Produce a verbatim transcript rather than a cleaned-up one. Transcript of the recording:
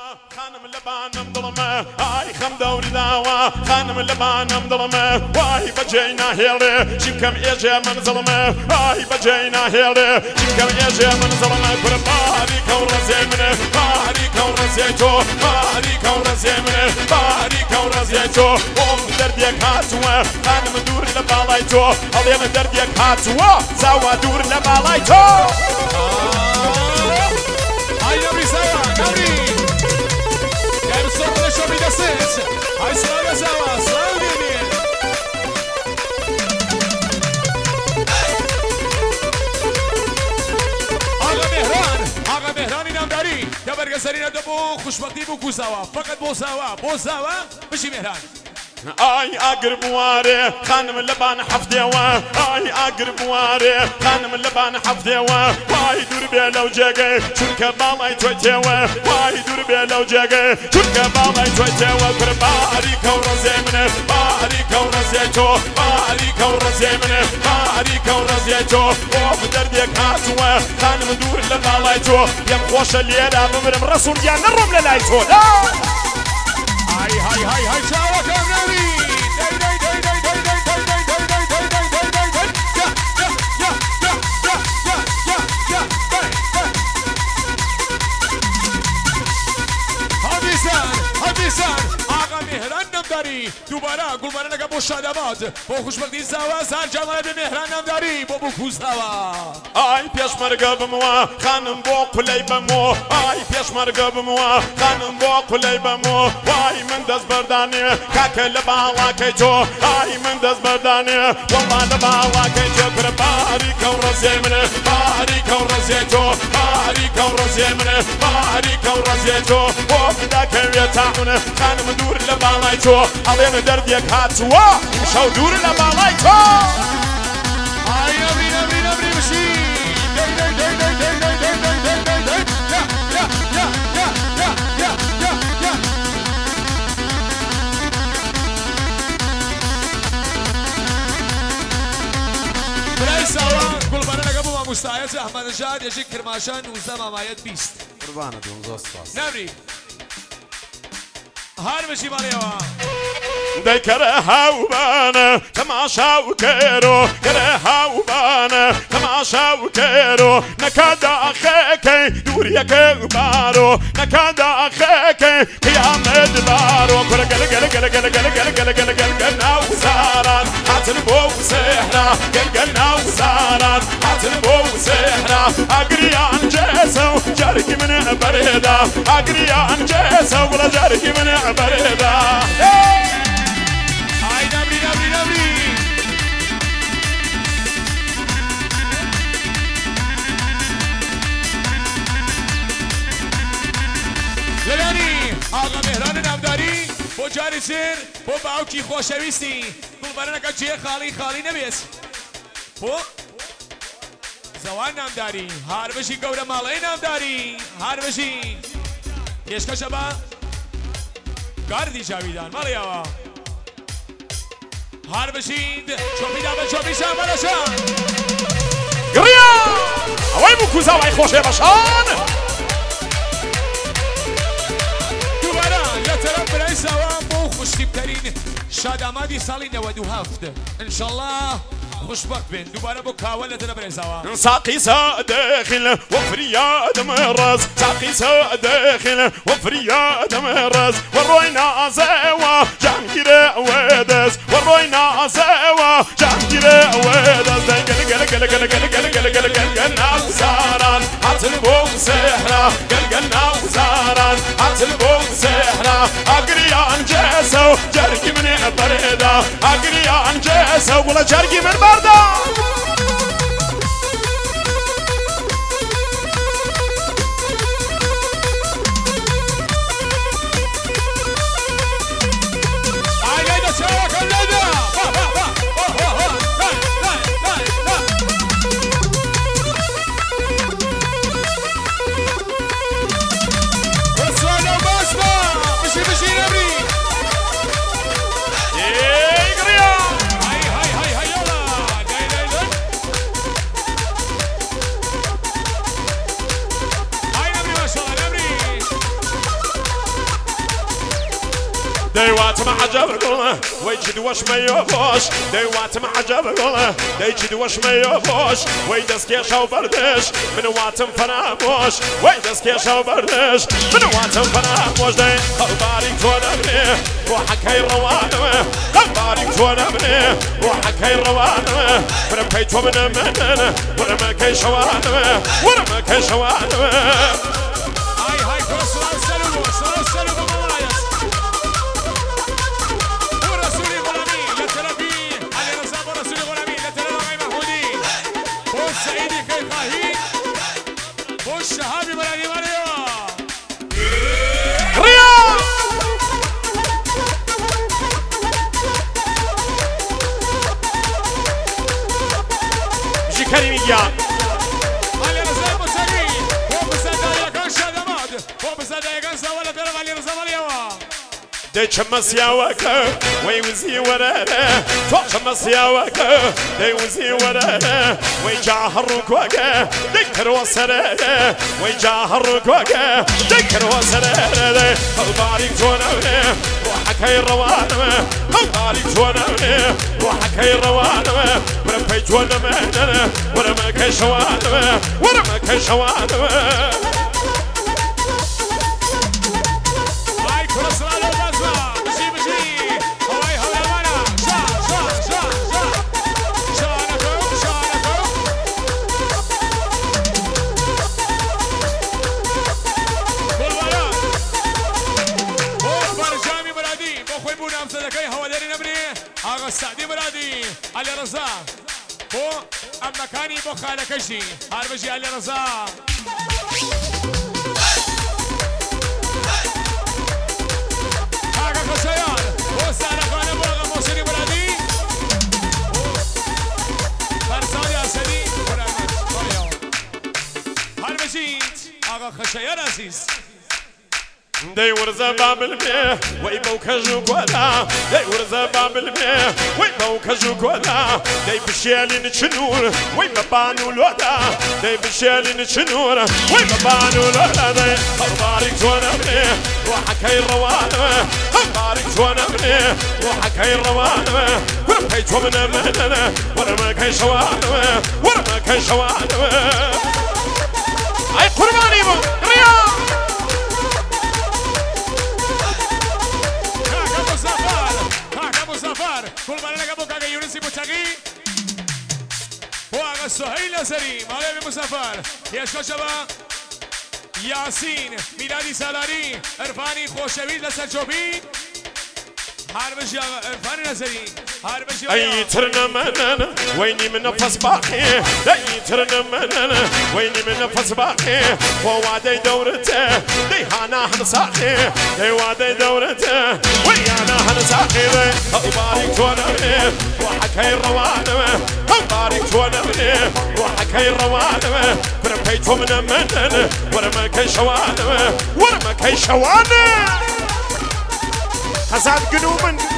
خانم لبانم دڵمە ئای خەم دەوری داوە خانم لبانم دڵمە وای بەجێی ناهێڵێ چیمکەم ئێژێ من زڵمە ئای بەجێی ناهێڵێ چیمکەم ئێژێ من زڵمە کورە باریکە و ڕەزێ منە باریکە و ڕەزێ تۆ باریکە و ڕەزێ منە باریکە و ڕەزێ تۆ بۆم دەردێک هاتووە خانم دوور لە باڵای تۆ هەڵێمە دەردێک هاتووە زاوا دوور لە باڵای تۆ Ai Nabri Zawa, Nabri! Quero só para deixar a vida certa. Ai Zawa, Zawa, Zawa, Nabri! Aga Mehran, Aga Mehran inamdari. Ya bergezarina da bu خوشبختی bu kuzawa. Fakat bu Zawa, bu Zawa, بشی Mehran. ئای ئاگر بوارێ خانم لەبان حەفتێوە ئای ئاگر بوارێ خانم لەبان حەفتێوە وای دوور بێ لەو جێگەی چونکە باڵای تۆی تێوە وای دوور بێ لەو جێگەی چونکە باڵای تۆی تێوە کورە باریکە و ڕەزێ منە باریکە و ڕەزێ تۆ باریکە و ڕەزێ منە باریکە و ڕەزێ تۆ ئۆف دەردێک هاتووە خانم دوور لە باڵای تۆ پێم خۆشە لێرا بمرم ڕەسوولگیان نەڕۆم لە لای تۆ Hai hai hai hai Zawa Nabri! Dai dai dai dai dai dai dai dai dai dai dai dai dai dai dai ya ya ya ya ya ya ya dai dai Hadisan Hadisan Aga Mehran Namdari دوباره گلبران نگه با شادمات با خوشبختی زوا سر جمال به مهران نمداری با بکو زوا آی پێشمەرگە بموە خانم بۆ قولەی بەمۆ ئای پێشمەرگە بموە خانم بۆ قولەی بەمۆ وای من دەست بەردانێ کاکە لە باڵاکەی تۆ ئای من دەست بەردانێ وەڵا لە باڵاکەی تۆ کورە باریکە و ڕەزێ منە باریکە و ڕەزێ تۆ باریکە و ڕەزێ منە باریکە و ڕەزێ تۆ بۆ بداکەوێت تاحونە خانم دوور لە باڵای تۆ ئەڵێنە دەردێک هاتووە شەو دوور لە باڵای تۆ ئای نەبری نەبری نەبری بشی دەی دەی دەی دەی دەی دەی دەی دەی دەی دەی دەی یا یا یا یا یا یا یا یا برای ساوا گلبران نگه بوما مستعیت احمد نژاد یەشی کرماشان نوزدە مامایەت بیست قوربانە دڵم زۆر سپاس نەبری هەر بشی ماڵیەوە دەیکەرە هاوبانە تەماشا و کێرۆ کەرە هاوبانە تەماشا و کێرۆ نەکادا ئەخەکەی دووریەکە بارۆ نەکادا ئەخەکەی قیامەت بارۆ کورە گەلە گەلە گەلە گەلە گەلە گەلە گەلە گەلە گەلە گەل ناو زاران هاتن بۆ سێحرا گەل گەل ناو زاران هاتن بۆ سێحرا ئاگریان جێسە و جارێکی منە بەرێدا ئاگریان جێسە و وڵە جارێکی منە بەرێدا ئای نەبری نەبری نەبری لەلانی ئاغا مهران نامداری بۆ جاری سر بۆ باوکی خۆشەویستی گوڵبەرەنەکە جێ خاڵی خاڵی نەبێت بۆ زەوان نامداری هاربەشی گەورە ماڵەی نامداری هاربەشی پێشکەشە بە گاردی جاویدان ماڵیەوە هاربەشید چۆپیدا بە چۆپی شامەرەشان گڕیا ئەوەی بوو کوزاوای خۆشێ بەشان دووبارە لە تەرەف برای ساوان بۆ خوشتیبتەرین شادامادی ساڵی نەوەد و هەفت ئینشەڵڵا خوشبەخت بن دووبارە بۆ کاوە لە تەرەف برای ساوان ساقي سادخل وفرياد مرز ساقي سادخل وفرياد مرز وروينا زوا جانكيرا ودس وروينا زوا جانكيرا ودس قل قل قل قل قل قل قل قل قل قل ناوزاران حتل بو سحرا قل قل ناوزاران حتل بو سحرا اقريان جسو جرقي من بريدا اقريان جسو ولا جرقي من بردا ديوات مع جبل ويجد وش ما يبوش ديوات مع جبل يجد وش ما يبوش ويدس كيش وبردش من واتم فناموش ويدس كيش وبردش من واتم فناموش دي خباري تونا بني روحك هاي روانه خباري تونا بني روحك هاي روانه من بيت ومن منن ورما كي شوانه ورما كي شوانه هاي هاي كرسل سلو سلو سلو بملايس ورسولي غلامي لتربي علي رزاق ورسولي غلامي لتربي محمودي بوش سعيدي كي خاهين بوش شهابي بلاني ماريو رياض جي كريمي جان علي رزاق مساري هو بسادة يكن شادمات هو بسادة يكن سوالة ترب علي رزاق مليوا دي شمس يا وكا ويوزي ورانا تو شمس يا وكا دي وزي ورانا ويجاهرك وكا دي كروس رانا ويجاهرك وكا دي كروس رانا خباري تونا روحك هاي روانه خباري تونا روحك هاي روانه ورا بيت وانا مننا ورا ما كاين شوانه ورا ما كاين شوانه هاي كرسل على البازا بجي بجي هواي هواي امانا شا شا شا شا شانكم شانكم كل ولاد بو فرجامي مرادي بو خوي بونا امسدكي هوادري نبري اغا السعدي مرادي علي رزاق بو ام مكاني بو خالكشي هار بجي علي رزاق خشيار وسارة خانة بوغا موسيقى بلادي فرسان يا سدي هالمجيد آغا خشيار عزيز دي ورزة باب المياه ويبو كجو كولا دي ورزة باب المياه ويبو كجو كولا دي بشيالي نتشنور ويبابانو لولا دي بشيالي نتشنور ويبابانو لولا دي خبارك تونا بني روحك هاي روانه خبارك تونا بني روحك هاي روانه ورا بيت ومن مننا ورا ما كاين شوانه ورا ما كاين شوانه اي قرباني بو رياض كل ما لقى بوكا يونسي بوتشاقي هو السهيل سليم علي بمسافر يا شباب ياسين ميلادي سالاري عرفاني خوشويد لسلجوبي هاربجي عرفاني نزري هاربجي اي ترنا مننا ويني من نفس باقي اي ترنا مننا ويني من نفس باقي ووادي دورته دي هانا هنساقي دي وادي دورته ويانا هنساقي بارك تونا روحك هاي الروانه بارك تونا روحك هاي الروانه ورا بيت من مننا ورا ما كاين شوانه ورا ما كاين شوانه حساد قلوب